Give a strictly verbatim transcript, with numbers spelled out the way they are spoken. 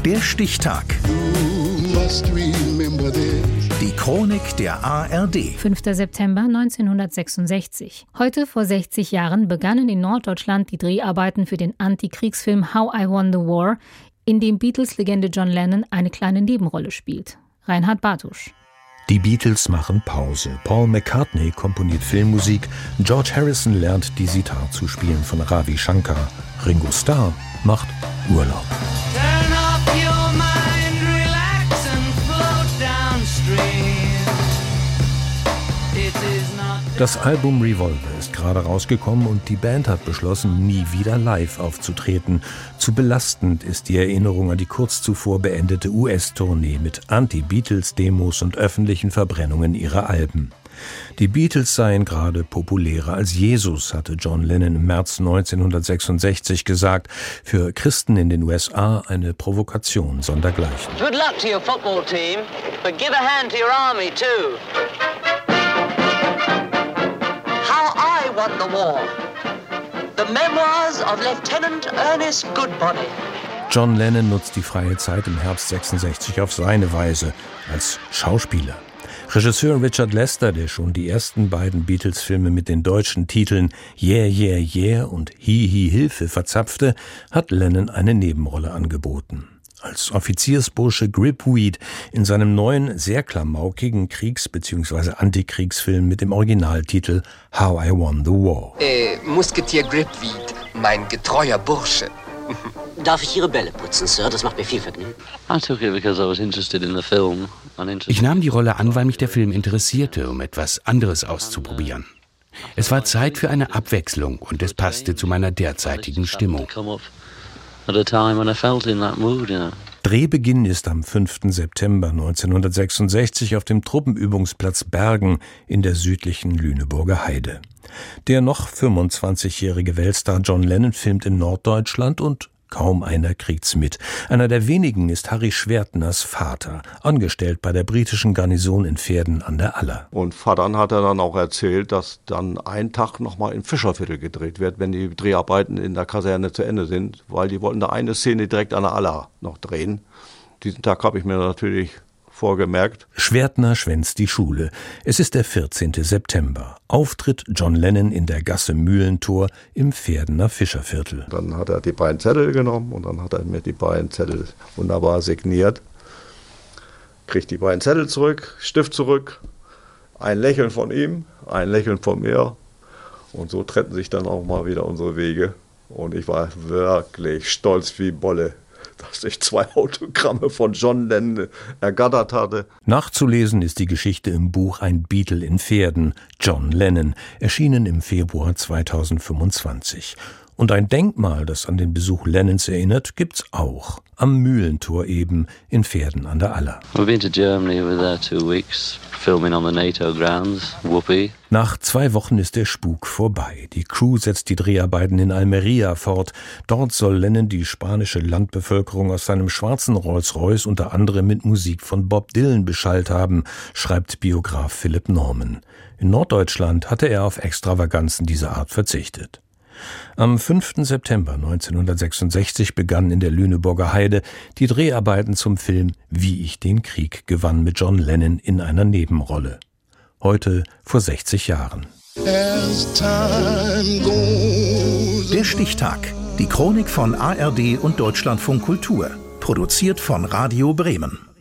Der Stichtag. Die Chronik der A R D. fünfter September neunzehnhundertsechsundsechzig. Heute vor sechzig Jahren begannen in Norddeutschland die Dreharbeiten für den Antikriegsfilm How I Won the War, in dem Beatles-Legende John Lennon eine kleine Nebenrolle spielt. Reinhard Bartusch. Die Beatles machen Pause. Paul McCartney komponiert Filmmusik. George Harrison lernt die Sitar zu spielen von Ravi Shankar. Ringo Starr macht Urlaub. Das Album Revolver ist gerade rausgekommen und die Band hat beschlossen, nie wieder live aufzutreten. Zu belastend ist die Erinnerung an die kurz zuvor beendete U S-Tournee mit Anti-Beatles-Demos und öffentlichen Verbrennungen ihrer Alben. Die Beatles seien gerade populärer als Jesus, hatte John Lennon im März neunzehnhundertsechsundsechzig gesagt. Für Christen in den U S A eine Provokation sondergleichen. Good luck to your football team, but give a hand to your army too. How I Won the War. The Memoirs of Lieutenant Ernest Goodbody. John Lennon nutzt die freie Zeit im Herbst sechsundsechzig auf seine Weise, als Schauspieler. Regisseur Richard Lester, der schon die ersten beiden Beatles-Filme mit den deutschen Titeln Yeah, Yeah, Yeah und Hi, Hi, Hilfe verzapfte, hat Lennon eine Nebenrolle angeboten. Als Offiziersbursche Gripweed in seinem neuen, sehr klamaukigen Kriegs- bzw. Antikriegsfilm mit dem Originaltitel How I Won the War. Äh, Musketier Gripweed, mein getreuer Bursche. Darf ich Ihre Bälle putzen, Sir? Das macht mir viel Vergnügen. Ich nahm die Rolle an, weil mich der Film interessierte, um etwas anderes auszuprobieren. Es war Zeit für eine Abwechslung und es passte zu meiner derzeitigen Stimmung. Drehbeginn ist am fünften September neunzehnhundertsechsundsechzig auf dem Truppenübungsplatz Bergen in der südlichen Lüneburger Heide. Der noch fünfundzwanzigjährige Weltstar John Lennon filmt in Norddeutschland und kaum einer kriegt's mit. Einer der wenigen ist Harry Schwertners Vater, angestellt bei der britischen Garnison in Verden an der Aller. Und Vater hat er dann auch erzählt, dass dann ein Tag nochmal im Fischerviertel gedreht wird, wenn die Dreharbeiten in der Kaserne zu Ende sind, weil die wollten da eine Szene direkt an der Aller noch drehen. Diesen Tag habe ich mir natürlich vorgemerkt. Schwertner schwänzt die Schule. Es ist der vierzehnte September. Auftritt John Lennon in der Gasse Mühlentor im Verdener Fischerviertel. Dann hat er die beiden Zettel genommen und dann hat er mir die beiden Zettel wunderbar signiert. Kriegt die beiden Zettel zurück, Stift zurück, ein Lächeln von ihm, ein Lächeln von mir. Und so trennten sich dann auch mal wieder unsere Wege. Und ich war wirklich stolz wie Bolle, dass ich zwei Autogramme von John Lennon ergattert hatte. Nachzulesen ist die Geschichte im Buch Ein Beatle in Verden, John Lennon, erschienen im Februar zweitausendfünfundzwanzig. Und ein Denkmal, das an den Besuch Lennons erinnert, gibt's auch. Am Mühlentor eben in Verden an der Aller. We've been to Germany, we were there two weeks, filming on the NATO grounds, whoopee. Nach zwei Wochen ist der Spuk vorbei. Die Crew setzt die Dreharbeiten in Almeria fort. Dort soll Lennon die spanische Landbevölkerung aus seinem schwarzen Rolls-Royce unter anderem mit Musik von Bob Dylan beschallt haben, schreibt Biograf Philipp Norman. In Norddeutschland hatte er auf Extravaganzen dieser Art verzichtet. Am fünften September neunzehnhundertsechsundsechzig begannen in der Lüneburger Heide die Dreharbeiten zum Film Wie ich den Krieg gewann mit John Lennon in einer Nebenrolle. Heute vor sechzig Jahren. Der Stichtag. Die Chronik von A R D und Deutschlandfunk Kultur. Produziert von Radio Bremen.